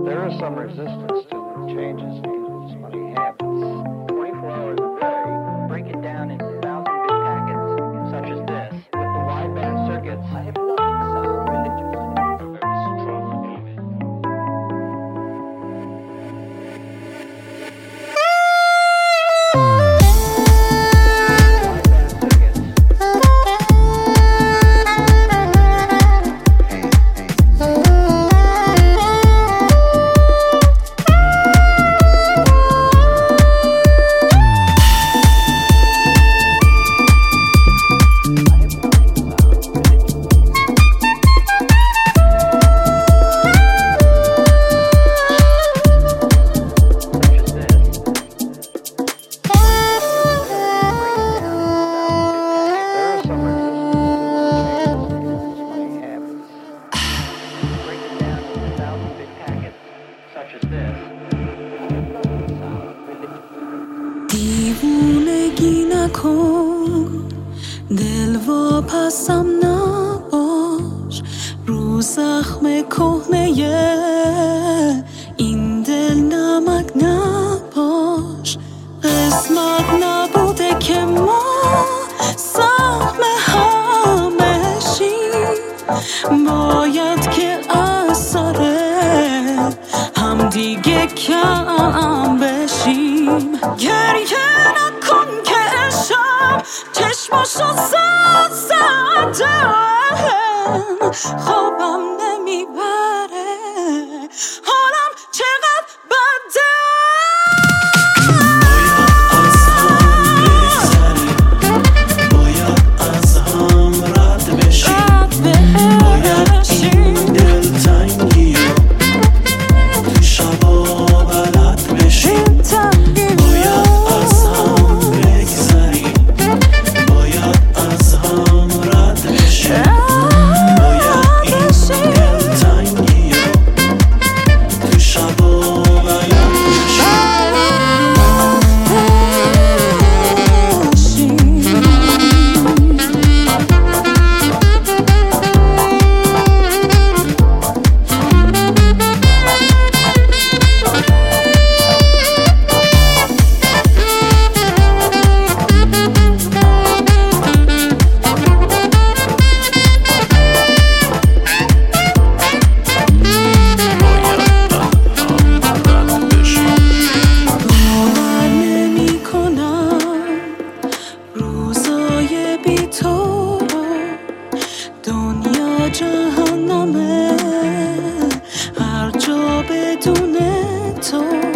There is some resistance to the changes in people's money habits. 24 hours a day, break it down into 1,000-bit packets, such as this, with the wideband circuits. I have nothing sound religious. A very strong element. دیوونگی نکن دل واپسم نباش رو زخم کهنه این دل نمک نباش قسمت نبوده که ما سهم هم بشیم باید که از سر هم دیگه کم بشیم گریه نکن که عشق چشماشو زدم خوابم نمیبره حالم چقدر بده باید از هم رد بشیم باید این دل تنگی تو شبا بلد بشیم باید از هم بگذریم باید از هم رد بشیم باید این دل تنگی تو شبا بلد دنیا جهنمه هر جا بدون تو